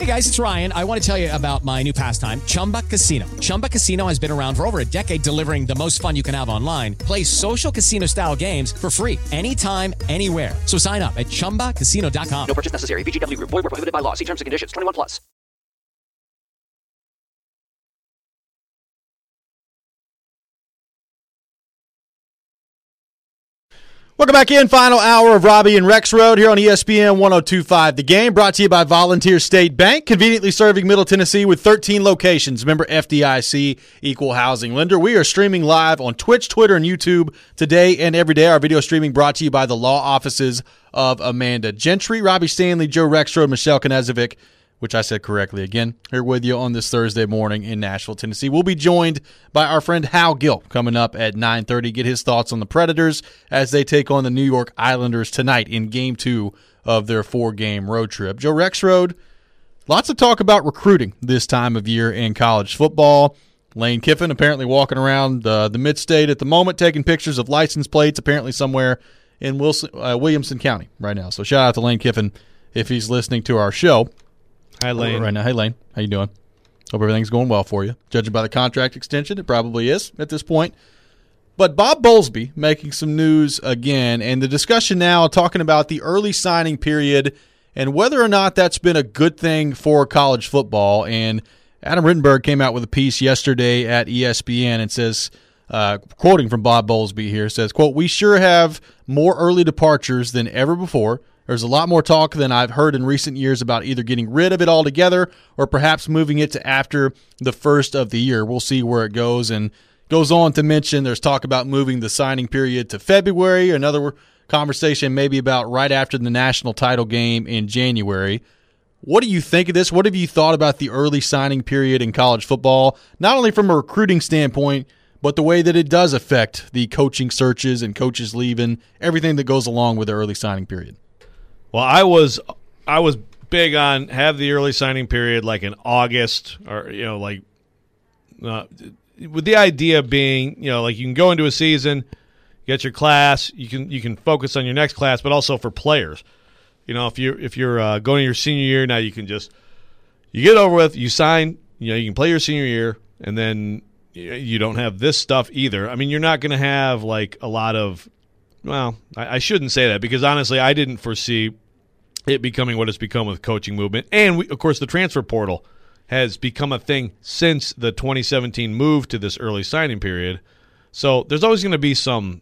Hey guys, it's Ryan. I want to tell you about my new pastime, Chumba Casino. Chumba Casino has been around for over a decade, delivering the most fun you can have online. Play social casino-style games for free anytime, anywhere. So sign up at ChumbaCasino.com. No purchase necessary. VGW Group. Void where prohibited by law. See terms and conditions. 21 plus. Welcome back in. Final hour of Robbie and Rex Road here on ESPN 102.5. The Game brought to you by Volunteer State Bank, conveniently serving Middle Tennessee with 13 locations. Member FDIC, equal housing lender. We are streaming live on Twitch, Twitter, and YouTube today and every day. Our video streaming brought to you by the law offices of Amanda Gentry, Robbie Stanley, Joe Rexroad, Michelle Knezovic, which I said correctly again, here with you on this Thursday morning in Nashville, Tennessee. We'll be joined by our friend Hal Gill coming up at 9:30. Get his thoughts on the Predators as they take on the New York Islanders tonight in Game 2 of their 4-game road trip. Joe Rexroad, lots of talk about recruiting this time of year in college football. Lane Kiffin apparently walking around the mid-state at the moment, taking pictures of license plates apparently somewhere in Williamson County right now. So shout out to Lane Kiffin if he's listening to our show. Hi, Lane. Right now. Hey, Lane. How you doing? Hope everything's going well for you. Judging by the contract extension, it probably is at this point. But Bob Bowlesby making some news again, and the discussion now talking about the early signing period and whether or not that's been a good thing for college football. And Adam Rittenberg came out with a piece yesterday at ESPN and says, quoting from Bob Bowlesby here, says, quote, "We sure have more early departures than ever before. There's a lot more talk than I've heard in recent years about either getting rid of it altogether or perhaps moving it to after the first of the year. We'll see where it goes." And goes on to mention there's talk about moving the signing period to February, another conversation maybe about right after the national title game in January. What do you think of this? What have you thought about the early signing period in college football, not only from a recruiting standpoint, but the way that it does affect the coaching searches and coaches leaving, everything that goes along with the early signing period? Well, I was big on have the early signing period like in August, or with the idea being like you can go into a season, get your class, you can focus on your next class, but also for players. If you're going to your senior year now, you can just you get over with, you sign, you can play your senior year, and then you don't have this stuff either. I mean, you're not going to have like a lot of. Well, I shouldn't say that because honestly, I didn't foresee it becoming what it's become with coaching movement. And, of course, the transfer portal has become a thing since the 2017 move to this early signing period. So there's always going to be some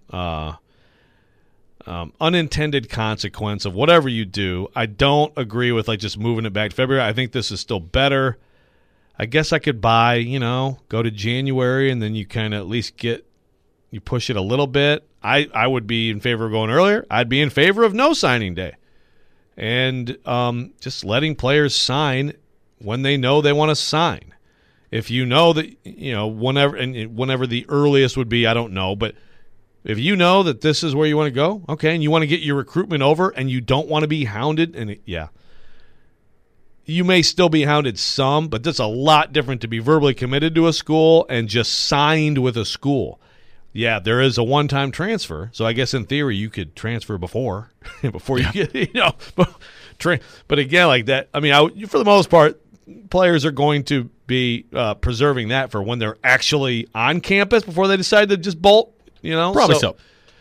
unintended consequence of whatever you do. I don't agree with just moving it back to February. I think this is still better. I guess I could go to January, and then you kind of at least you push it a little bit. I would be in favor of going earlier. I'd be in favor of no signing day. And just letting players sign when they know they want to sign. If you know that, whenever the earliest would be, I don't know. But if you know that this is where you want to go, okay, and you want to get your recruitment over and you don't want to be hounded, you may still be hounded some, but that's a lot different to be verbally committed to a school and just signed with a school. Yeah, there is a one-time transfer, so I guess in theory you could transfer before you get, But again, like that, I mean, for the most part, players are going to be preserving that for when they're actually on campus before they decide to just bolt. Probably so.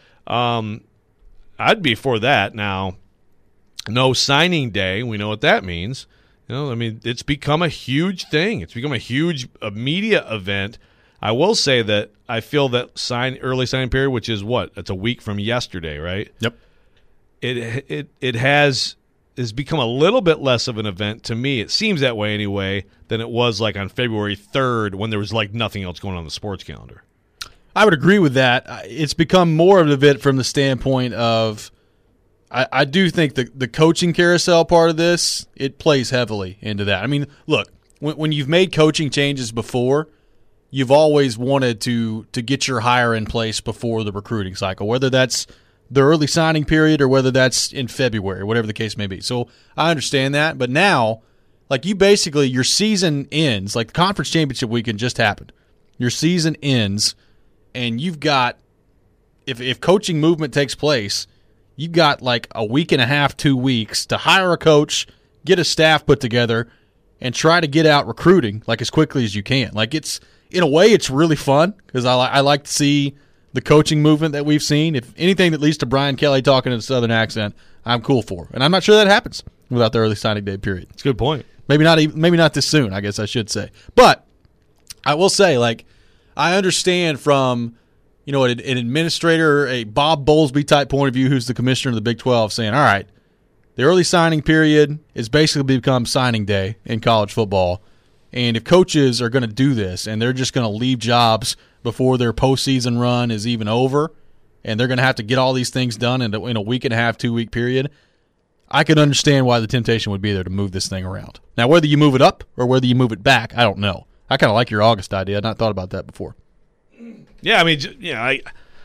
I'd be for that. Now, no signing day. We know what that means. It's become a huge thing. It's become a huge media event. I will say that I feel that early signing period, which is it's a week from yesterday, right? Yep. It has become a little bit less of an event to me. It seems that way anyway than it was like on February 3rd when there was like nothing else going on the sports calendar. I would agree with that. It's become more of an event from the standpoint of I do think the coaching carousel part of this, it plays heavily into that. I mean, look, when you've made coaching changes before, you've always wanted to get your hire in place before the recruiting cycle, whether that's the early signing period or whether that's in February, whatever the case may be. So I understand that. But now, like your season ends, like the conference championship weekend just happened. Your season ends, and you've got, if coaching movement takes place, you've got like a week and a half, 2 weeks to hire a coach, get a staff put together, and try to get out recruiting like as quickly as you can. Like it's in a way it's really fun because I like to see the coaching movement that we've seen. If anything that leads to Brian Kelly talking in a Southern accent, I'm cool for. And I'm not sure that happens without the early signing day period. That's a good point. Maybe not this soon, I guess I should say. But I will say, like, I understand from, you know, an administrator, a Bob Bowlesby type point of view, who's the commissioner of the Big 12, saying, all right, the early signing period is basically become signing day in college football. And if coaches are going to do this and they're just going to leave jobs before their postseason run is even over, and they're going to have to get all these things done in a week and a half, 2 week period, I can understand why the temptation would be there to move this thing around. Now, whether you move it up or whether you move it back, I don't know. I kind of like your August idea. I'd not thought about that before. Yeah, I mean, yeah.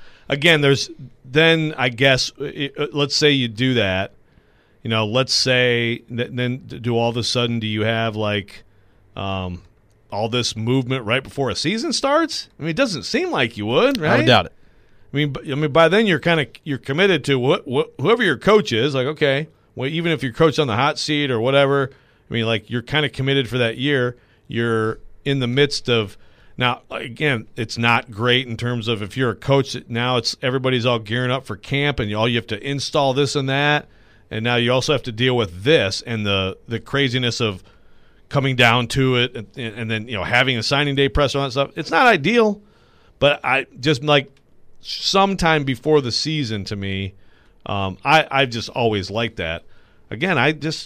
I guess, let's say you do that. You know, let's say then do all of a sudden do you have like all this movement right before a season starts? I mean, it doesn't seem like you would, right? I would doubt it. I mean, by then you're committed to whoever your coach is. Like, okay, well, even if your coach on the hot seat or whatever, I mean, like you're kind of committed for that year. You're in the midst of now. Again, it's not great in terms of if you're a coach. Now it's everybody's all gearing up for camp, and all you have to install this and that, and now you also have to deal with this and the craziness of coming down to it, and then having a signing day press and all that stuff. It's not ideal, but I just like sometime before the season to me. I just always liked that. Again,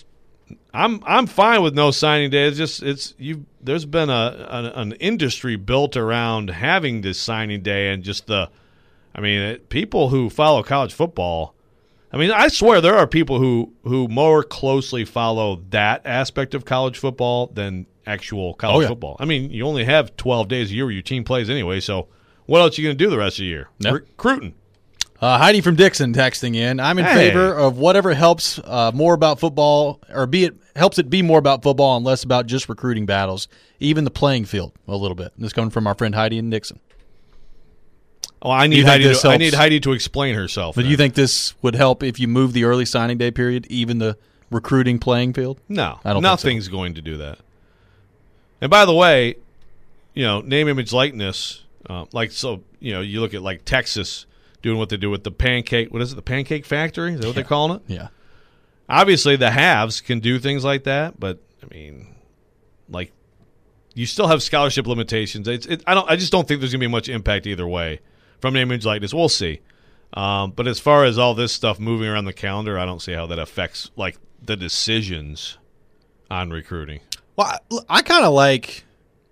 I'm fine with no signing day. There's been an industry built around having this signing day and just people who follow college football. I mean, I swear there are people who more closely follow that aspect of college football than actual college football. I mean, you only have 12 days a year where your team plays anyway, so what else are you going to do the rest of the year? Yep. Recruiting. Heidi from Dixon texting in. I'm in favor of whatever helps more about football, or helps it be more about football and less about just recruiting battles, even the playing field a little bit. This is coming from our friend Heidi in Dixon. Oh, I need Heidi to explain herself. But do you think this would help if you move the early signing day period, even the recruiting playing field? No, I don't nothing's think so. going to do that. And by the way, name, image, likeness. You look at like Texas doing what they do with the pancake. What is it? The Pancake Factory? Is that what they're calling it? Yeah. Obviously, the haves can do things like that, but I mean, like, you still have scholarship limitations. I just don't think there's going to be much impact either way from name, image, likeness. We'll see. But as far as all this stuff moving around the calendar, I don't see how that affects like the decisions on recruiting. Well, I kind of like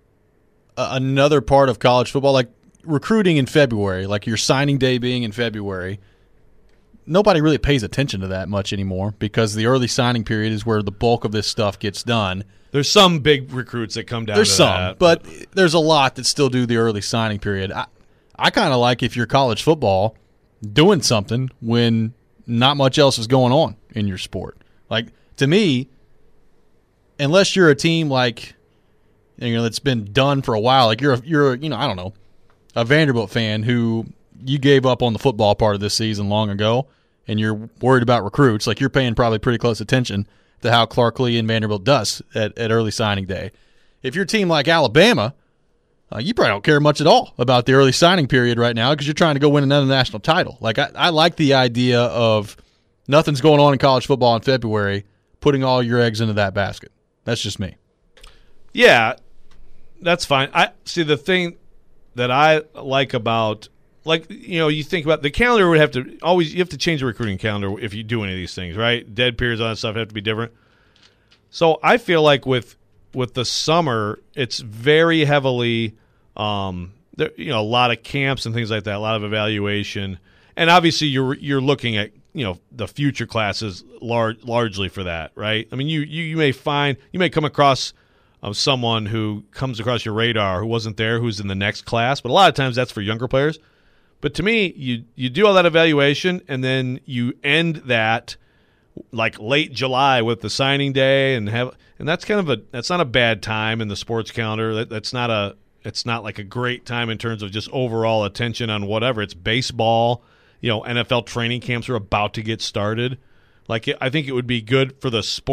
another part of college football, like recruiting in February, like your signing day being in February. Nobody really pays attention to that much anymore because the early signing period is where the bulk of this stuff gets done. There's some big recruits that come down there's to some, that. But there's a lot that still do the early signing period. I kind of like if you're college football doing something when not much else is going on in your sport. Like, to me, unless you're a team like that's been done for a while, like you're I don't know, a Vanderbilt fan who you gave up on the football part of this season long ago, and you're worried about recruits, like you're paying probably pretty close attention to how Clark Lee and Vanderbilt does at early signing day. If you're a team like Alabama, you probably don't care much at all about the early signing period right now because you're trying to go win another national title. Like I like the idea of nothing's going on in college football in February, putting all your eggs into that basket. That's just me. Yeah, that's fine. I see the thing that I like about, you think about the calendar would have to always, you have to change the recruiting calendar if you do any of these things, right? Dead periods, all that stuff have to be different. So I feel like with the summer, it's very heavily, a lot of camps and things like that, a lot of evaluation, and obviously you're looking at the future classes largely for that, right? I mean, you may come across someone who comes across your radar who wasn't there, who's in the next class, but a lot of times that's for younger players. But to me, you do all that evaluation, and then you end that like late July with the signing day, and that's that's not a bad time in the sports calendar. It's not like a great time in terms of just overall attention on whatever. It's baseball. NFL training camps are about to get started. Like, I think it would be good for the sport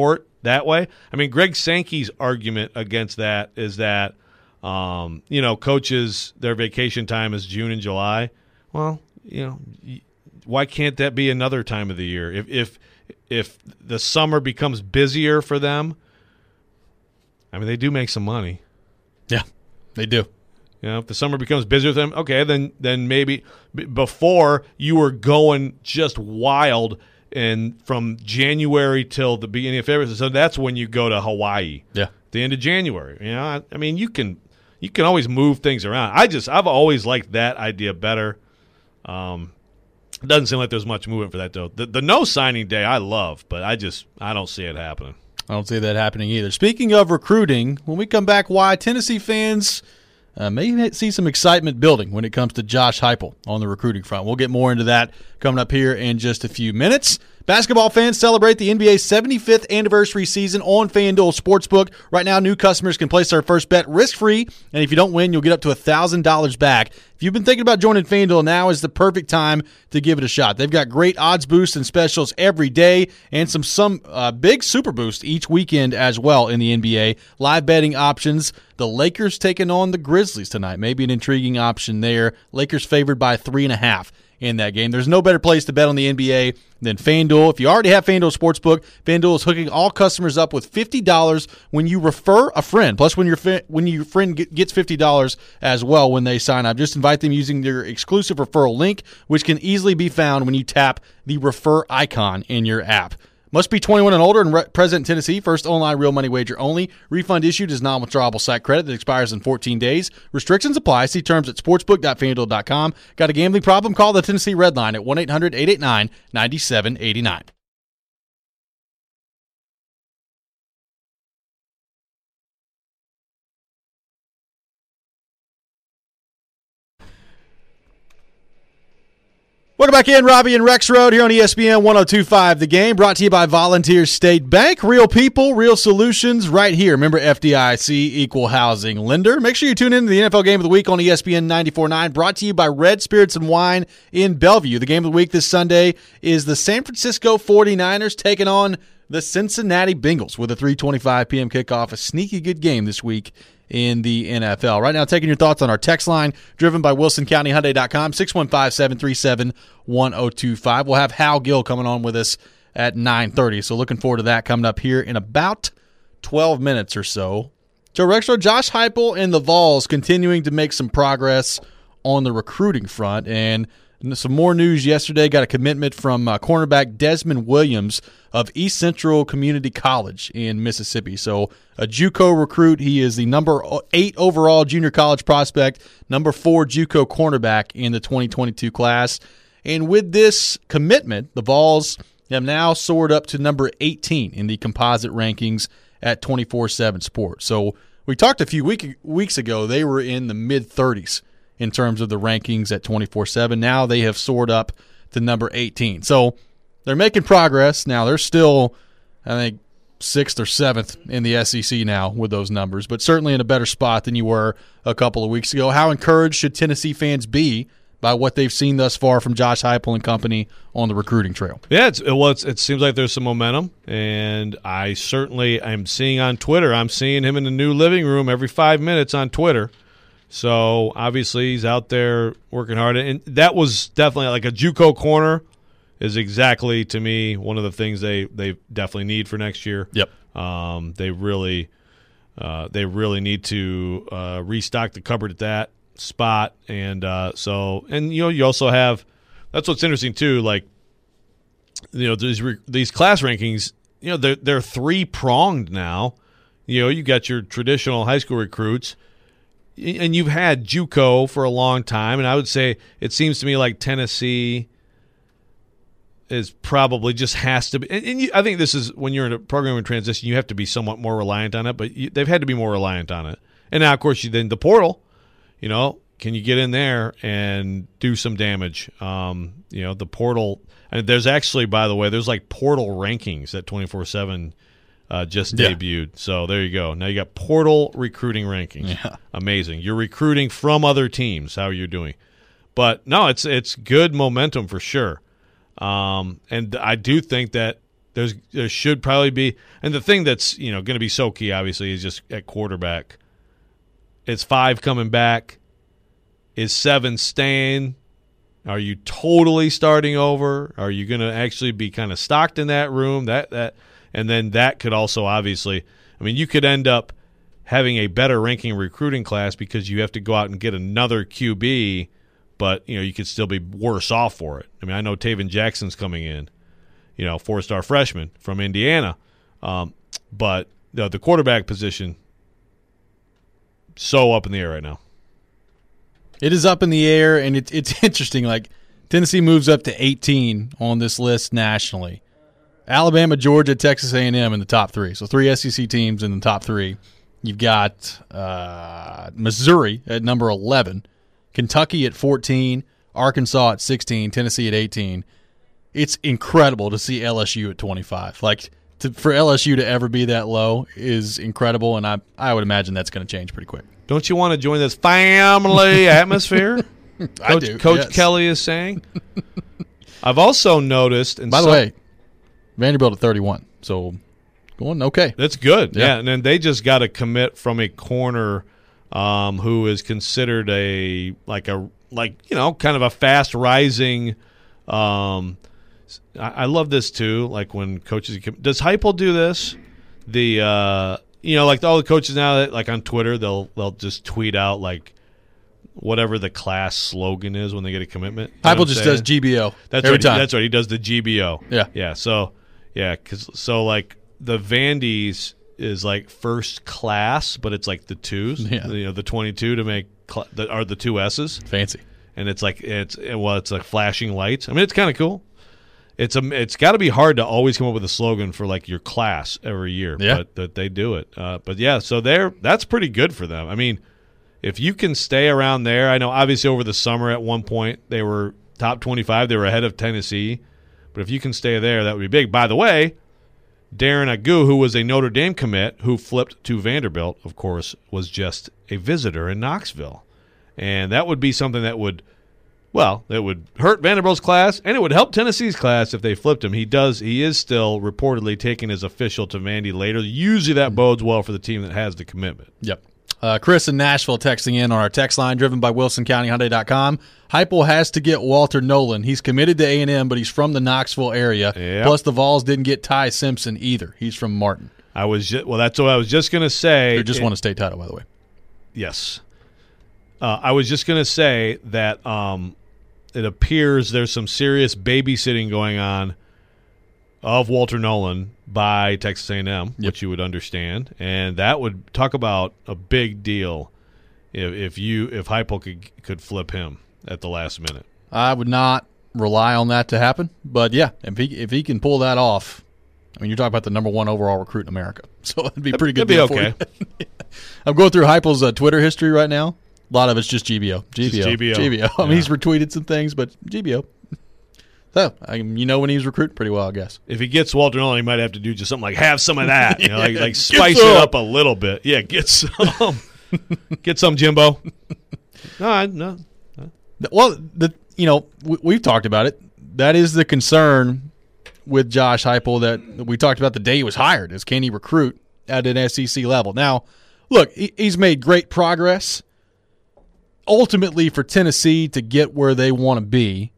that way. I mean, Greg Sankey's argument against that is that, coaches, their vacation time is June and July. Well, why can't that be another time of the year? If the summer becomes busier for them, I mean, they do make some money. Yeah, they do. If the summer becomes busier with them, okay, then maybe before you were going just wild and from January till the beginning of February, so that's when you go to Hawaii. Yeah, the end of January. I mean, you can always move things around. I've always liked that idea better. It doesn't seem like there's much movement for that though. The no signing day I love, but I don't see it happening. I don't see that happening either. Speaking of recruiting, when we come back, why Tennessee fans may see some excitement building when it comes to Josh Heupel on the recruiting front. We'll get more into that coming up here in just a few minutes. Basketball fans celebrate the NBA's 75th anniversary season on FanDuel Sportsbook. Right now, new customers can place their first bet risk-free, and if you don't win, you'll get up to $1,000 back. If you've been thinking about joining FanDuel, now is the perfect time to give it a shot. They've got great odds boosts and specials every day, and some big super boosts each weekend as well in the NBA. Live betting options. The Lakers taking on the Grizzlies tonight. Maybe an intriguing option there. Lakers favored by 3.5 in that game. There's no better place to bet on the NBA than FanDuel. If you already have FanDuel Sportsbook, FanDuel is hooking all customers up with $50 when you refer a friend. Plus, when your friend gets $50 as well when they sign up. Just invite them using their exclusive referral link, which can easily be found when you tap the refer icon in your app. Must be 21 and older and present in Tennessee. First online real money wager only. Refund issued is non-withdrawable site credit that expires in 14 days. Restrictions apply. See terms at sportsbook.fanduel.com. Got a gambling problem? Call the Tennessee Red Line at 1-800-889-9789. Welcome back in, Robbie and Rex Road here on ESPN 102.5 The Game, brought to you by Volunteer State Bank. Real people, real solutions right here. Remember FDIC, equal housing lender. Make sure you tune in to the NFL Game of the Week on ESPN 94.9, brought to you by Red Spirits and Wine in Bellevue. The Game of the Week this Sunday is the San Francisco 49ers taking on the Cincinnati Bengals with a 3:25 p.m. kickoff. A sneaky good game this week in the NFL. Right now, taking your thoughts on our text line, driven by WilsonCountyHyundai.com, 615-737-1025. We'll have Hal Gill coming on with us at 9:30, so looking forward to that coming up here in about 12 minutes or so. So, Rexro, Josh Heupel and the Vols continuing to make some progress on the recruiting front, and some more news yesterday. Got a commitment from cornerback Desmond Williams of East Central Community College in Mississippi. So a JUCO recruit. He is the number 8 overall junior college prospect, number 4 JUCO cornerback in the 2022 class. And with this commitment, the Vols have now soared up to number 18 in the composite rankings at 24/7 Sports. So we talked a few weeks ago. They were in the mid-30s. In terms of the rankings at 24/7. Now they have soared up to number 18. So they're making progress. Now they're still, I think, 6th or 7th in the SEC now with those numbers, but certainly in a better spot than you were a couple of weeks ago. How encouraged should Tennessee fans be by what they've seen thus far from Josh Heupel and company on the recruiting trail? Yeah, it seems like there's some momentum, and I certainly am seeing on Twitter. I'm seeing him in the new living room every 5 minutes on Twitter. So, obviously, he's out there working hard. And that was definitely like a JUCO corner is exactly, to me, one of the things they definitely need for next year. Yep. They really need to restock the cupboard at that spot. And you also have – that's what's interesting, too. Like, these class rankings, they're three-pronged now. You got your traditional high school recruits – and you've had JUCO for a long time, and I would say it seems to me like Tennessee is probably just has to be. And I think this is when you're in a program in transition, you have to be somewhat more reliant on it, but they've had to be more reliant on it. And now, of course, then the portal, can you get in there and do some damage? The portal, and there's actually, by the way, there's like portal rankings at 24/7 just debuted. So there you go. Now you got portal recruiting rankings. Yeah. Amazing. You're recruiting from other teams. How are you doing? But no, it's good momentum for sure. And I do think that There should probably be, and the thing that's going to be so key, obviously, is just at quarterback. Is 5 coming back? Is 7 staying? Are you totally starting over? Are you going to actually be kind of stocked in that room? And then that could also obviously, I mean, you could end up having a better ranking recruiting class because you have to go out and get another QB, but you could still be worse off for it. I mean, I know Taven Jackson's coming in, 4-star freshman from Indiana, but the quarterback position so up in the air right now. It is up in the air, and it's interesting. Like, Tennessee moves up to 18 on this list nationally. Alabama, Georgia, Texas A&M in the top 3. So 3 SEC teams in the top 3. You've got Missouri at number 11, Kentucky at 14, Arkansas at 16, Tennessee at 18. It's incredible to see LSU at 25. Like, for LSU to ever be that low is incredible, and I would imagine that's going to change pretty quick. Don't you want to join this family atmosphere? I do. Coach yes. Kelly is saying. I've also noticed. By the way, Vanderbilt at 31. So going okay. That's good. Yeah. And then they just got a commit from a corner who is considered kind of a fast rising. I love this too. Like when coaches, does Heupel do this? Like all the coaches now that like on Twitter, they'll just tweet out like whatever the class slogan is when they get a commitment. Heupel just does GBO. That's every right. time. That's right. He does the GBO. Yeah. Yeah. So like the Vandy's is like first class, but it's like the 2s. Yeah. The 22 to make are the 2 S's. Fancy. And it's like it's like flashing lights. I mean, it's kind of cool. It's got to be hard to always come up with a slogan for like your class every year, but they do it. But yeah, so that's pretty good for them. I mean, if you can stay around there, I know obviously over the summer at one point they were top 25, they were ahead of Tennessee, but if you can stay there, that would be big. By the way, Darren Agu, who was a Notre Dame commit who flipped to Vanderbilt, of course, was just a visitor in Knoxville, and that would be something that would. Well, it would hurt Vanderbilt's class, and it would help Tennessee's class if they flipped him. He is still reportedly taking his official to Vandy later. Usually that bodes well for the team that has the commitment. Yep. Chris in Nashville texting in on our text line driven by WilsonCountyHyundai.com. Heupel has to get Walter Nolan. He's committed to A&M, but he's from the Knoxville area. Yep. Plus the Vols didn't get Ty Simpson either. He's from Martin. That's what I was just going to say. They just won a state title, by the way. Yes. I was just going to say that it appears there's some serious babysitting going on of Walter Nolan by Texas A&M, which you would understand, and that would talk about a big deal if Heupel could flip him at the last minute. I would not rely on that to happen, but yeah, if he can pull that off, I mean, you're talking about the number 1 overall recruit in America, so it'd be pretty good. It'd be okay. I'm going through Heupel's Twitter history right now. A lot of it's just GBO. GBO. I mean, he's retweeted some things, but GBO. So, when he was recruiting pretty well, I guess. If he gets Walter Nolan, he might have to do just something like have some of that. Like spice it up a little bit. Yeah, get some. Get some, Jimbo. No. Well, we've talked about it. That is the concern with Josh Heupel that we talked about the day he was hired, is can he recruit at an SEC level? Now, look, he's made great progress. Ultimately, for Tennessee to get where they want to be,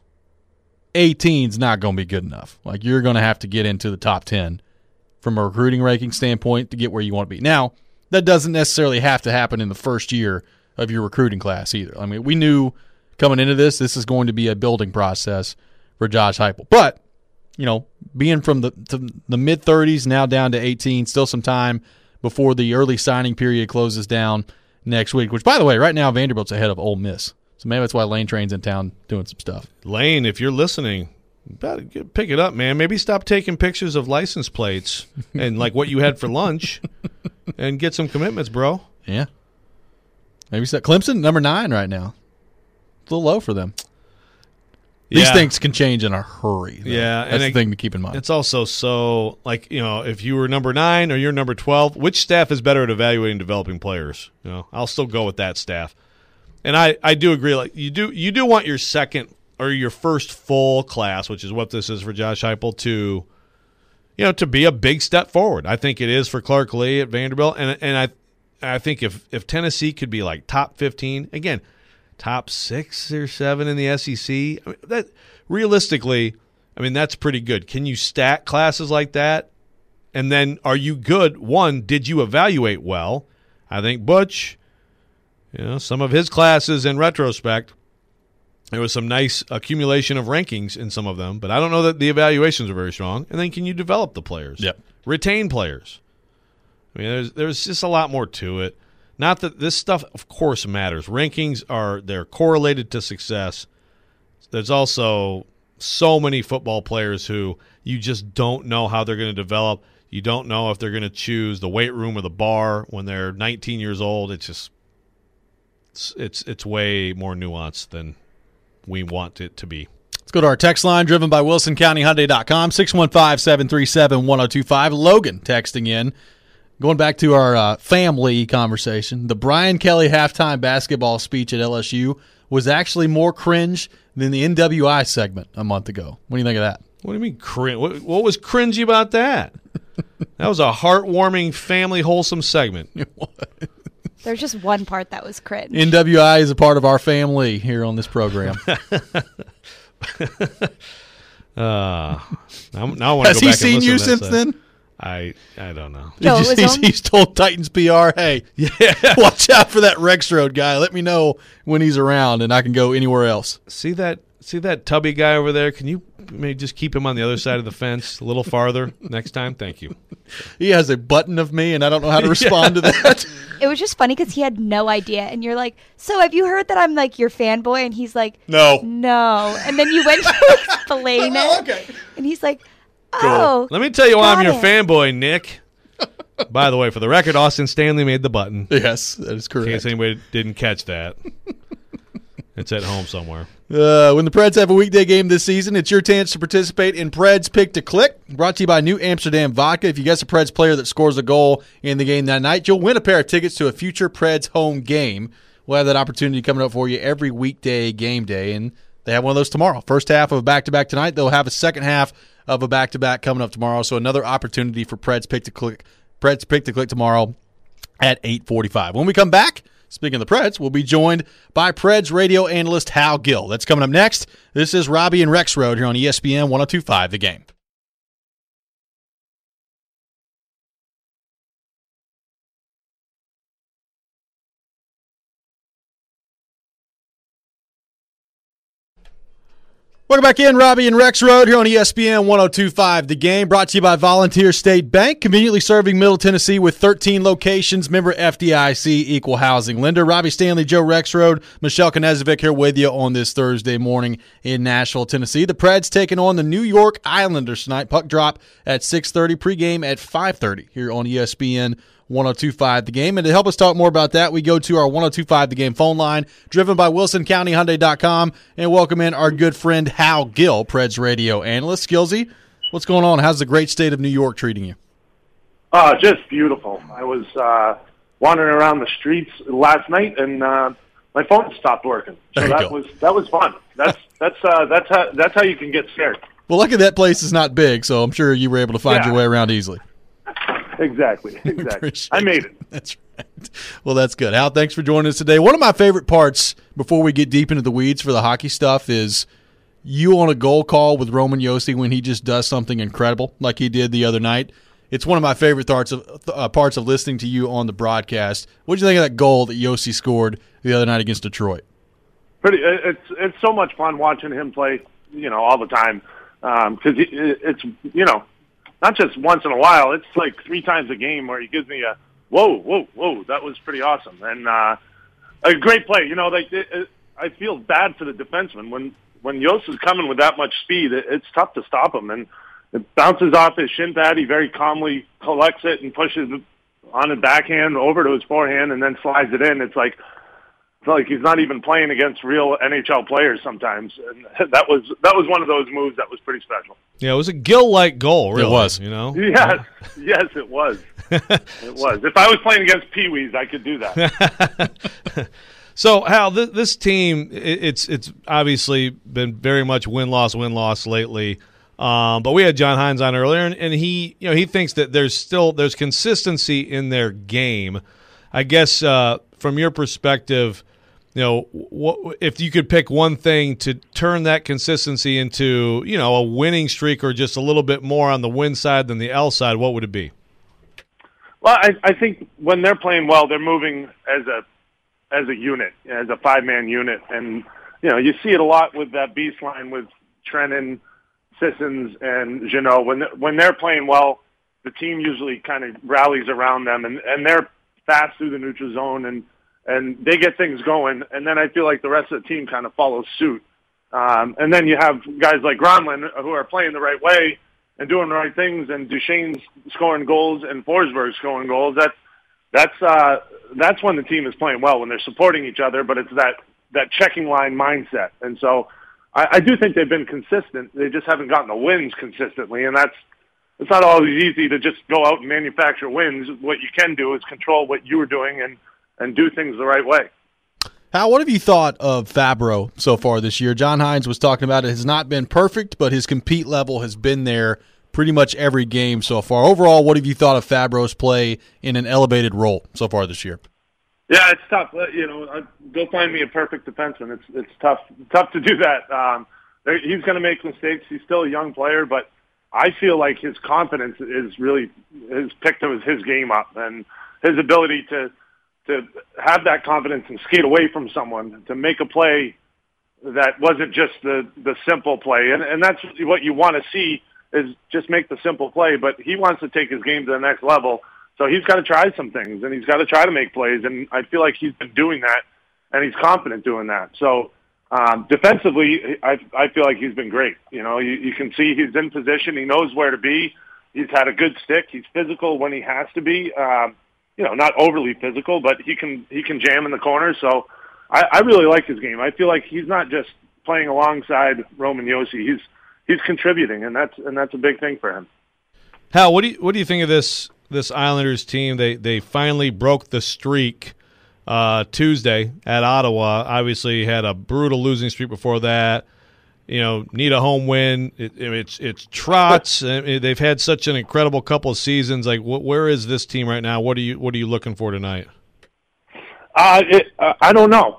18's not going to be good enough. Like, you're going to have to get into the top 10 from a recruiting ranking standpoint to get where you want to be. Now, that doesn't necessarily have to happen in the first year of your recruiting class either. I mean, we knew coming into this is going to be a building process for Josh Heupel. But, being from the mid-30s now down to 18, still some time before the early signing period closes down next week, which, by the way, right now Vanderbilt's ahead of Ole Miss. So maybe that's why Lane Train's in town doing some stuff. Lane, if you're listening, pick it up, man. Maybe stop taking pictures of license plates and like what you had for lunch and get some commitments, bro. Yeah. Maybe Clemson, number 9 right now. It's a little low for them. These things can change in a hurry, though. Yeah. That's the thing to keep in mind. It's also so, if you were number 9 or you're number 12, which staff is better at evaluating and developing players? I'll still go with that staff. And I do agree. Like you do want your second or your first full class, which is what this is for Josh Heupel, to to be a big step forward. I think it is for Clark Lee at Vanderbilt, and I think if Tennessee could be like top 15 again, top 6 or 7 in the SEC, I mean, that realistically, I mean, that's pretty good. Can you stack classes like that? And then are you good? One, did you evaluate well? I think Butch, some of his classes in retrospect, there was some nice accumulation of rankings in some of them, but I don't know that the evaluations are very strong. And then can you develop the players? Yep. Retain players? I mean, there's just a lot more to it. Not that this stuff, of course, matters. Rankings they're correlated to success. There's also so many football players who you just don't know how they're going to develop. You don't know if they're going to choose the weight room or the bar when they're 19 years old. It's just it's way more nuanced than we want it to be. Let's go to our text line, driven by WilsonCountyHyundai.com, 615-737-1025. Logan texting in. Going back to our family conversation, the Brian Kelly halftime basketball speech at LSU was actually more cringe than the NWI segment a month ago. What do you think of that? What do you mean cringe? What was cringy about that? That was a heartwarming, family, wholesome segment. There's just one part that was cringe. NWI is a part of our family here on this program. Now I want to go back Has he seen you since then? I don't know. No, He's told Titans PR, hey, watch out for that Rex Road guy. Let me know when he's around, and I can go anywhere else. See that tubby guy over there? Can you maybe just keep him on the other side of the fence a little farther next time? Thank you. He has a button of me, and I don't know how to respond to that. It was just funny because he had no idea, and you're like, so have you heard that I'm like your fanboy? And he's like, No. And then you went to explain it, Okay. and he's like, oh. Let me tell you why I'm your got it. fanboy, Nick. By the way, for the record, Austin Stanley made the button. Yes, that is In correct. case anybody didn't catch that. It's at home somewhere. When the Preds have a weekday game this season, it's your chance to participate in Preds Pick to Click, brought to you by New Amsterdam Vodka. If you guess a Preds player that scores a goal in the game that night, you'll win a pair of tickets to a future Preds home game. We'll have that opportunity coming up for you every weekday game day, and they have one of those tomorrow. First half of a back-to-back tonight. They'll have a second half of a back-to-back coming up tomorrow, so another opportunity for Preds Pick to Click tomorrow at 8:45. When we come back, speaking of the Preds, we'll be joined by Preds radio analyst Hal Gill. That's coming up next. This is Robbie and Rex Road here on ESPN 102.5 The Game. Welcome back in, Robbie and Rex Road here on ESPN 102.5 The Game, brought to you by Volunteer State Bank, conveniently serving Middle Tennessee with 13 locations, member FDIC, equal housing lender. Robbie Stanley, Joe Rexrode, Michelle Knezovic here with you on this Thursday morning in Nashville, Tennessee. The Preds taking on the New York Islanders tonight. Puck drop at 6:30, pregame at 5:30 here on ESPN 102.5 The Game. And to help us talk more about that, we go to our 102.5 The Game phone line, driven by WilsonCountyHyundai.com, and welcome in our good friend Hal Gill, Preds radio analyst. Skillsy, what's going on? How's the great state of New York treating you? Just beautiful. I was wandering around the streets last night, and my phone stopped working. So that was fun. That's how you can get scared. Well, lucky that place is not big, so I'm sure you were able to find your way around easily. Exactly. I made it. That's right. Well, that's good. Hal, thanks for joining us today. One of my favorite parts before we get deep into the weeds for the hockey stuff is you on a goal call with Roman Josi when he just does something incredible like he did the other night. It's one of my favorite parts of listening to you on the broadcast. What did you think of that goal that Josi scored the other night against Detroit? It's so much fun watching him play, all the time, because it's not just once in a while. It's like 3 times a game where he gives me a whoa, that was pretty awesome, and a great play. I feel bad for the defenseman when Yost is coming with that much speed. It's tough to stop him, and it bounces off his shin pad. He very calmly collects it and pushes it on his backhand over to his forehand, and then slides it in. It's like he's not even playing against real NHL players sometimes, and that was one of those moves that was pretty special. Yeah, it was a Gill-like goal, really. It was. Yes, it was. It was. If I was playing against Pee-wees, I could do that. So, Hal, this team, it's obviously been very much win-loss lately. But we had John Hines on earlier, and he thinks that there's consistency in their game. I guess from your perspective, what if you could pick one thing to turn that consistency into a winning streak or just a little bit more on the win side than the L side, what would it be? Well, I think when they're playing well, they're moving as a unit, as a 5-man unit, and you see it a lot with that beast line with Trennan, Sissons, and Jeannot. When they're playing well, the team usually kind of rallies around them, and they're fast through the neutral zone, and they get things going. And then I feel like the rest of the team kind of follows suit. And then you have guys like Gronlund who are playing the right way and doing the right things, and Duchesne's scoring goals and Forsberg scoring goals. That's when the team is playing well, when they're supporting each other, but it's that checking line mindset. And so I do think they've been consistent. They just haven't gotten the wins consistently, and it's not always easy to just go out and manufacture wins. What you can do is control what you were doing and do things the right way. Hal, what have you thought of Fabro so far this year? John Hines was talking about it has not been perfect, but his compete level has been there pretty much every game so far. Overall, what have you thought of Fabro's play in an elevated role so far this year? Yeah, it's tough. Go find me a perfect defenseman. It's tough to do that. He's going to make mistakes. He's still a young player, but I feel like his confidence has picked his game up, and his ability to have that confidence and skate away from someone to make a play that wasn't just the simple play. And that's what you want to see, is just make the simple play. But he wants to take his game to the next level. So he's got to try some things, and he's got to try to make plays. And I feel like he's been doing that, and he's confident doing that. So defensively, I feel like he's been great. You can see he's in position. He knows where to be. He's had a good stick. He's physical when he has to be. Not overly physical, but he can jam in the corner. So I really like his game. I feel like he's not just playing alongside Roman Josi. He's contributing, and that's a big thing for him. Hal, what do you think of this Islanders team? They finally broke the streak Tuesday at Ottawa. Obviously had a brutal losing streak before that. Need a home win. It's Trotz. They've had such an incredible couple of seasons. Like, where is this team right now? What are you looking for tonight? I don't know.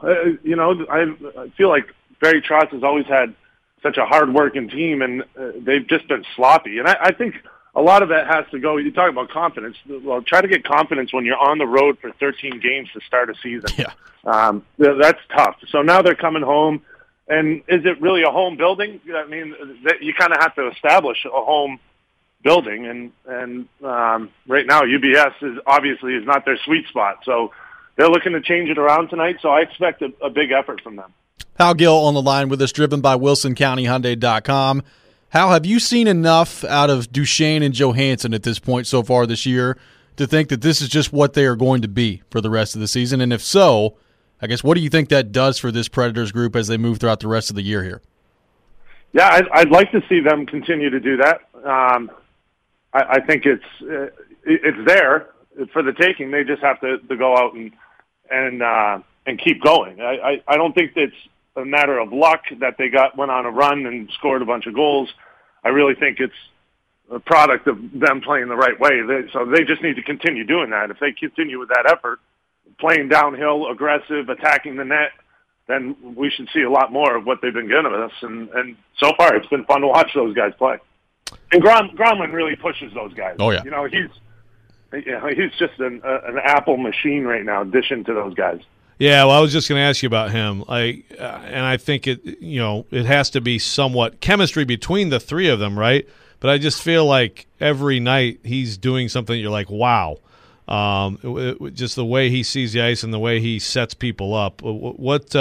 I feel like Barry Trotz has always had such a hard-working team, and they've just been sloppy. And I think a lot of that has to go. You talk about confidence. Well, try to get confidence when you're on the road for 13 games to start a season. Yeah, that's tough. So now they're coming home. And is it really a home building? I mean, you kind of have to establish a home building, and right now UBS is not their sweet spot. So they're looking to change it around tonight. So I expect a big effort from them. Hal Gill on the line with us, driven by WilsonCountyHyundai.com. Hal, have you seen enough out of Duchesne and Johansson at this point so far this year to think that this is just what they are going to be for the rest of the season? And if so, I guess, what do you think that does for this Predators group as they move throughout the rest of the year here? Yeah, I'd like to see them continue to do that. I think it's there for the taking. They just have to go out and keep going. I don't think it's a matter of luck that they went on a run and scored a bunch of goals. I really think it's a product of them playing the right way. So they just need to continue doing that. If they continue with that effort, playing downhill, aggressive, attacking the net, then we should see a lot more of what they've been giving us. And so far, it's been fun to watch those guys play. And Gronlund really pushes those guys. Oh, yeah. He's just an apple machine right now, dishing to those guys. Yeah, well, I was just going to ask you about him. And I think it has to be somewhat chemistry between the three of them, right? But I just feel like every night he's doing something you're like, wow. Just the way he sees the ice and the way he sets people up. What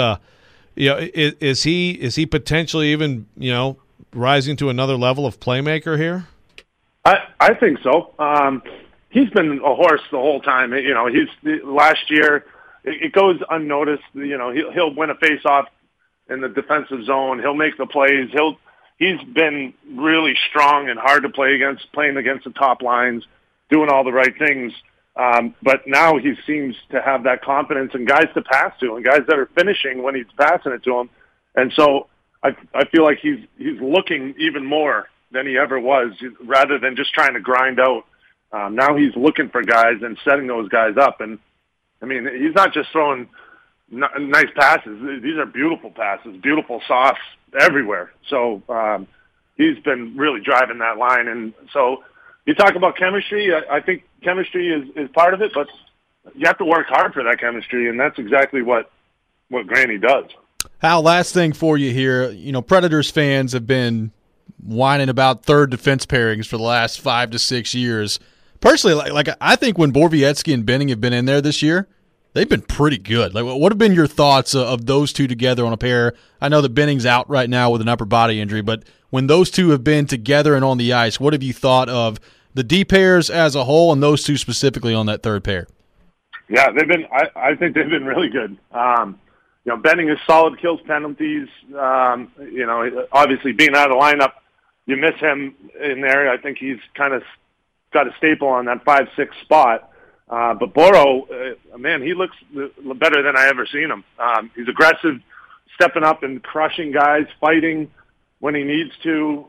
is he potentially even rising to another level of playmaker here? I think so. He's been a horse the whole time. Last year it goes unnoticed. He'll win a faceoff in the defensive zone. He'll make the plays. He's been really strong and hard to play against, playing against the top lines, doing all the right things. But now he seems to have that confidence and guys to pass to and guys that are finishing when he's passing it to them. And so I feel like he's looking even more than he ever was, rather than just trying to grind out. Now he's looking for guys and setting those guys up. And, I mean, he's not just throwing nice passes. These are beautiful passes, beautiful softs everywhere. So he's been really driving that line. And so you talk about chemistry. I think chemistry is part of it, but you have to work hard for that chemistry, and that's exactly what Granny does. Hal, last thing for you here. You know, Predators fans have been whining about third defense pairings for the last 5 to 6 years. Personally, like I think when Borowiecki and Benning have been in there this year, they've been pretty good. Like, what have been your thoughts of those two together on a pair? I know that Benning's out right now with an upper body injury, but when those two have been together and on the ice, what have you thought of the D pairs as a whole and those two specifically on that third pair? Yeah, they've been. I think they've been really good. You know, Benning is solid, kills penalties. You know, obviously being out of the lineup, you miss him in there. I think he's kind of got a staple on that 5-6 spot. But Boro, man, he looks better than I ever seen him. He's aggressive, stepping up and crushing guys, fighting when he needs to,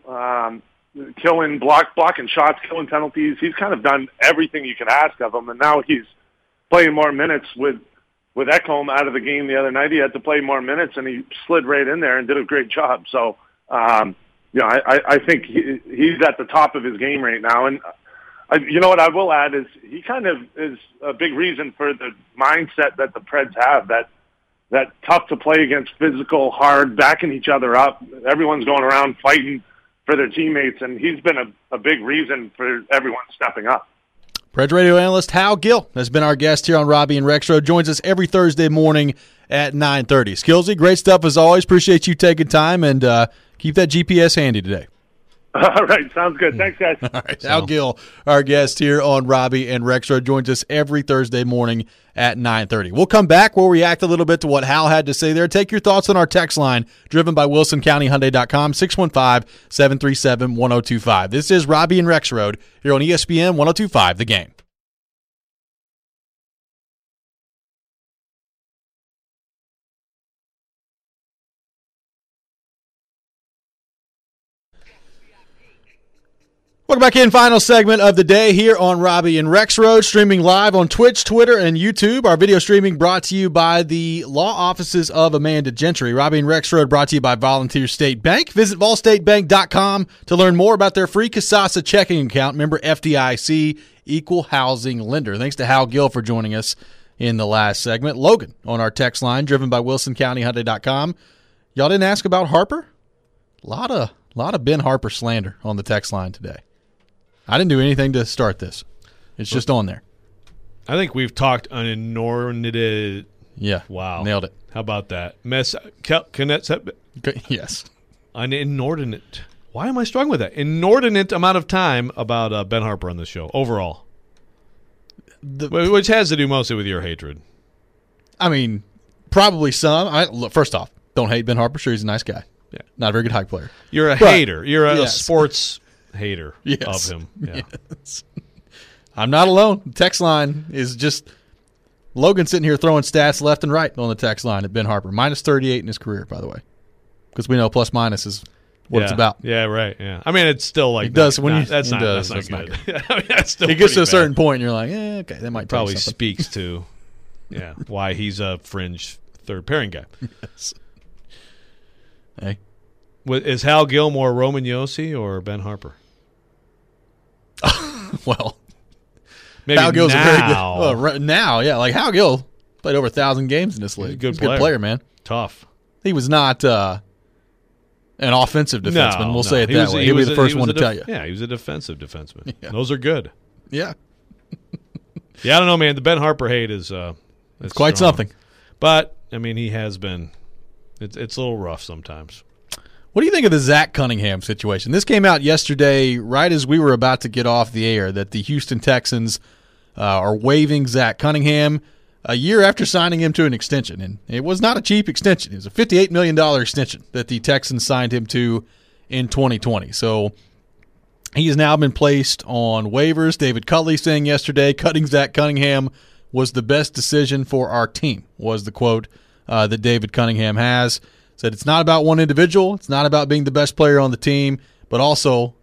blocking shots, killing penalties. He's kind of done everything you can ask of him, and now he's playing more minutes with Ekholm out of the game the other night. He had to play more minutes, and he slid right in there and did a great job. So, you know, I think he's at the top of his game right now. And you know what I will add is he kind of is a big reason for the mindset that the Preds have, that tough to play against, physical, hard, backing each other up. Everyone's going around fighting for their teammates, and he's been a big reason for everyone stepping up. Preds radio analyst Hal Gill has been our guest here on Robbie and Rexroad. Joins us every Thursday morning at 9:30. Skillsy, great stuff as always. Appreciate you taking time, and keep that GPS handy today. All right, sounds good. Thanks, guys. All right, Hal Gill, our guest here on Robbie and Rexroad, joins us every Thursday morning at 9:30. We'll come back. We'll react a little bit to what Hal had to say there. Take your thoughts on our text line, driven by WilsonCountyHyundai.com, 615-737-1025. This is Robbie and Rexroad here on ESPN 1025, The Game. Welcome back in. Final segment of the day here on Robbie and Rexroad, streaming live on Twitch, Twitter, and YouTube. Our video streaming brought to you by the law offices of Amanda Gentry. Robbie and Rexroad brought to you by Volunteer State Bank. Visit volstatebank.com to learn more about their free Kasasa checking account. Member FDIC, equal housing lender. Thanks to Hal Gill for joining us in the last segment. Logan on our text line, driven by WilsonCountyHyundai.com. Y'all didn't ask about Harper? A lot of Ben Harper slander on the text line today. I didn't do anything to start this. It's just on there. I think we've talked an inordinate. Yeah. Wow. Nailed it. How about that? Yes. An inordinate. Why am I struggling with that? Inordinate amount of time about Ben Harper on this show overall. Which has to do mostly with your hatred. I mean, probably some. First off, don't hate Ben Harper. Sure, he's a nice guy. Yeah. Not a very good hockey player. You're a hater. You're a yes. sports hater yes. of him. Yeah. Yes. I'm not alone. The text line is just Logan sitting here throwing stats left and right on the text line at Ben Harper. Minus 38 in his career, by the way, because we know plus minus is what it's about. Yeah, right. Yeah, I mean it's still like it does when you that's not good. I mean, that's still it gets to a bad. certain point, and you're like, okay, that might probably speaks to why he's a fringe third pairing guy. Yes. Hey, is Hal Gill more Roman Josi or Ben Harper? Well, maybe Hal Gill's now. a very good. Well, right now, yeah, like Hal Gill played over 1,000 games in this league. He's a good player, man. Tough. He was not an offensive defenseman. We'll say it that way. He'll be the first one to tell you. Yeah, he was a defensive defenseman. Yeah. Those are good. Yeah. Yeah, I don't know, man. The Ben Harper hate is it's quite strong. something. But I mean, he has been. It's a little rough sometimes. What do you think of the Zach Cunningham situation? This came out yesterday, right as we were about to get off the air, that the Houston Texans are waiving Zach Cunningham a year after signing him to an extension. And it was not a cheap extension. It was a $58 million extension that the Texans signed him to in 2020. So he has now been placed on waivers. David Cutley saying yesterday, cutting Zach Cunningham was the best decision for our team, was the quote that David Cunningham has. Said it's not about one individual. It's not about being the best player on the team, but also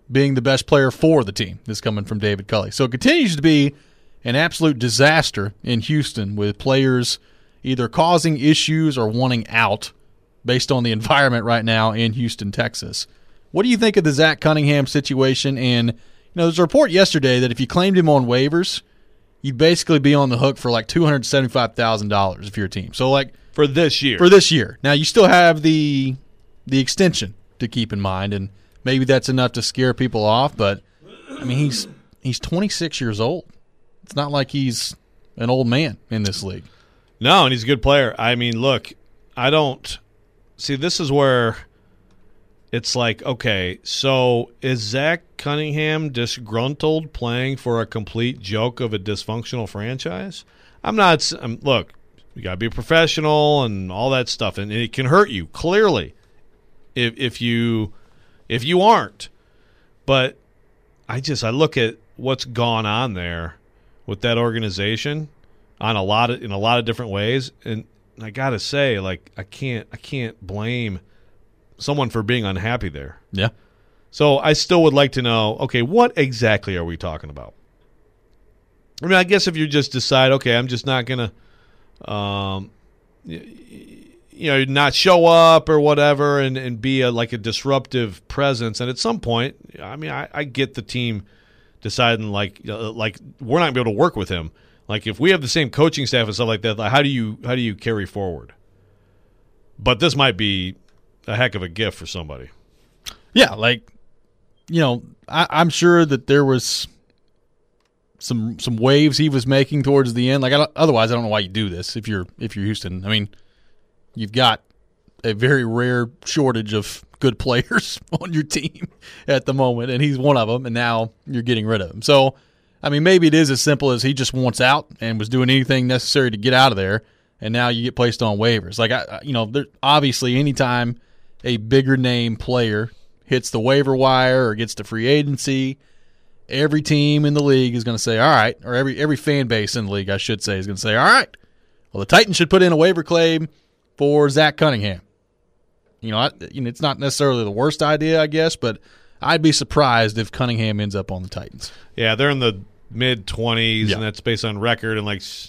being the best player for the team. This coming from David Culley. So it continues to be an absolute disaster in Houston with players either causing issues or wanting out based on the environment right now in Houston, Texas. What do you think of the Zach Cunningham situation? And there's a report yesterday that if you claimed him on waivers, you'd basically be on the hook for like $275,000 if you're a team. So like for this year. For this year. Now you still have the extension to keep in mind, and maybe that's enough to scare people off. But I mean, he's 26 years old. It's not like he's an old man in this league. No, and he's a good player. I mean, look, I don't see. This is where it's like, okay, so is Zach Cunningham disgruntled playing for a complete joke of a dysfunctional franchise? Look, you got to be professional and all that stuff, and it can hurt you, clearly, if you aren't. But I look at what's gone on there with that organization in a lot of different ways, and I got to say, like, I can't blame someone for being unhappy there. Yeah. So I still would like to know, okay, what exactly are we talking about? I mean, I guess if you just decide, okay, I'm just not going to, not show up or whatever and be like a disruptive presence. And at some point, I mean, I get the team deciding like we're not going to be able to work with him. Like if we have the same coaching staff and stuff like that, like how do you carry forward? But this might be a heck of a gift for somebody. Yeah, like, I'm sure that there was some waves he was making towards the end. Like, otherwise, I don't know why you do this if you're Houston. I mean, you've got a very rare shortage of good players on your team at the moment, and he's one of them, and now you're getting rid of him. So, I mean, maybe it is as simple as he just wants out and was doing anything necessary to get out of there, and now you get placed on waivers. Like, obviously, anytime a bigger name player hits the waiver wire or gets to free agency, every team in the league is going to say, all right, or every fan base in the league, I should say, is going to say, all right, well, the Titans should put in a waiver claim for Zach Cunningham. It's not necessarily the worst idea, I guess, but I'd be surprised if Cunningham ends up on the Titans. Yeah, they're in the mid-20s, and that's based on record and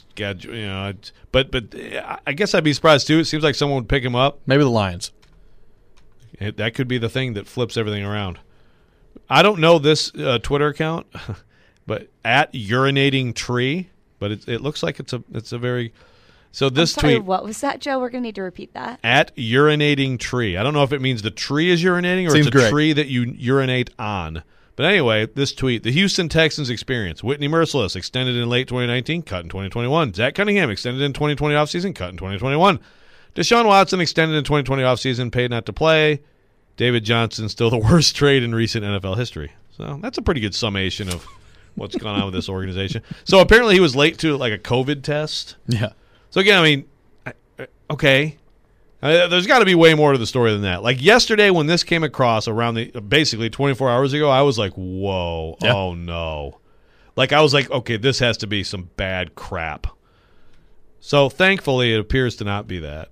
but I guess I'd be surprised too. It seems like someone would pick him up. Maybe the Lions. That could be the thing that flips everything around. I don't know this Twitter account, but at urinating tree. But it looks like it's a very. So this I'm sorry, tweet. What was that, Joe? We're gonna need to repeat that. At urinating tree. I don't know if it means the tree is urinating or Seems it's a great. tree that you urinate on. But anyway, this tweet: the Houston Texans experience. Whitney Merciless extended in late 2019, cut in 2021. Zach Cunningham extended in 2020 offseason, cut in 2021. Deshaun Watson extended in 2020 offseason, paid not to play. David Johnson still the worst trade in recent NFL history. So that's a pretty good summation of what's gone on with this organization. So apparently he was late to like a COVID test. Yeah. So again, I mean, okay, there's got to be way more to the story than that. Like yesterday when this came across around basically 24 hours ago, I was like, whoa, yeah. Oh no. Like I was like, okay, this has to be some bad crap. So thankfully it appears to not be that.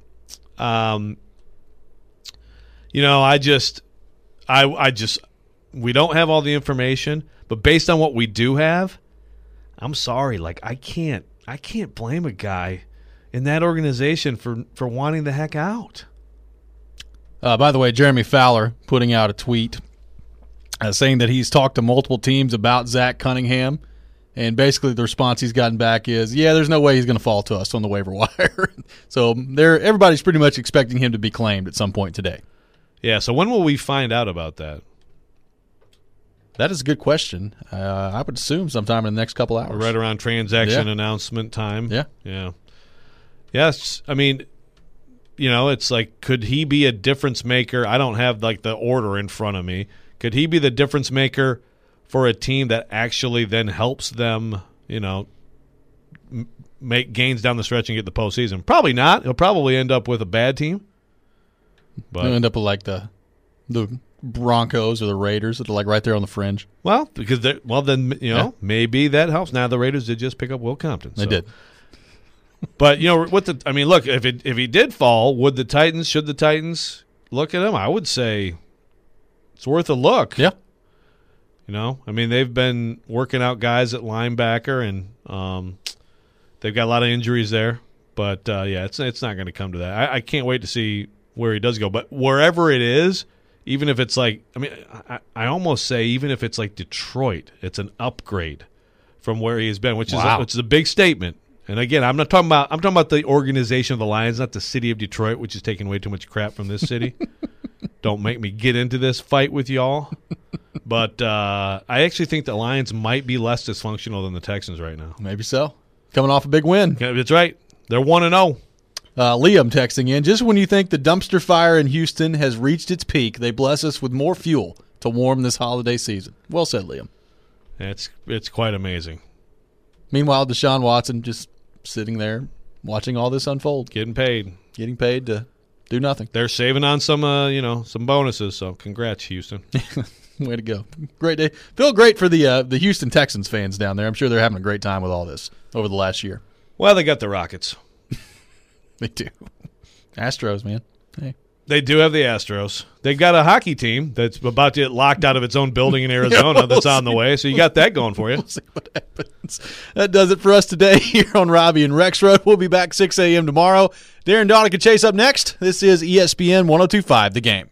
We don't have all the information, but based on what we do have, I'm sorry, like I can't blame a guy in that organization for wanting the heck out. By the way, Jeremy Fowler putting out a tweet saying that he's talked to multiple teams about Zach Cunningham, and basically the response he's gotten back is, yeah, there's no way he's going to fall to us on the waiver wire. So everybody's pretty much expecting him to be claimed at some point today. Yeah, so when will we find out about that? That is a good question. I would assume sometime in the next couple hours. Right around transaction announcement time. Yeah. Yeah. Yes, I mean, it's like, could he be a difference maker? I don't have like the order in front of me. Could he be the difference maker for a team that actually then helps them, make gains down the stretch and get the postseason? Probably not. He'll probably end up with a bad team. But he'll end up with like the Broncos or the Raiders that are like right there on the fringe. Well, because maybe that helps. Now the Raiders did just pick up Will Compton. They did. But look, if he did fall, should the Titans look at him? I would say it's worth a look. Yeah. You know, I mean, they've been working out guys at linebacker, and they've got a lot of injuries there. But yeah, it's not going to come to that. I can't wait to see where he does go. But wherever it is, even if it's like, I mean, I almost say even if it's like Detroit, it's an upgrade from where he has been, which is a big statement. And again, I'm talking about the organization of the Lions, not the city of Detroit, which is taking way too much crap from this city. Don't make me get into this fight with y'all. But I actually think the Lions might be less dysfunctional than the Texans right now. Maybe so. Coming off a big win. That's right. They're 1-0. Liam texting in, just when you think the dumpster fire in Houston has reached its peak, they bless us with more fuel to warm this holiday season. Well said, Liam. It's quite amazing. Meanwhile, Deshaun Watson just sitting there watching all this unfold. Getting paid to do nothing. They're saving on some bonuses, so congrats, Houston. Way to go. Great day. Feel great for the Houston Texans fans down there. I'm sure they're having a great time with all this over the last year. Well, they got the Rockets. They do. Astros, man. Hey. They do have the Astros. They've got a hockey team that's about to get locked out of its own building in Arizona that's on the way, so you got that going for you. We'll see what happens. That does it for us today here on Robbie and Rexroad. We'll be back 6 a.m. tomorrow. Darren Donica Chase up next. This is ESPN 102.5 The Game.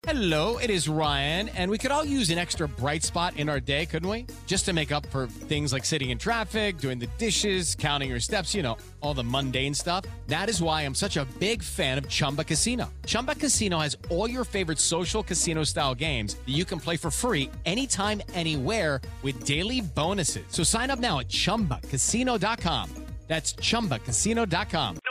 Hello, it is Ryan, and we could all use an extra bright spot in our day, couldn't we? Just to make up for things like sitting in traffic, doing the dishes, counting your steps, all the mundane stuff. That is why I'm such a big fan of Chumba Casino. Chumba Casino has all your favorite social casino-style games that you can play for free anytime, anywhere with daily bonuses. So sign up now at ChumbaCasino.com. That's ChumbaCasino.com.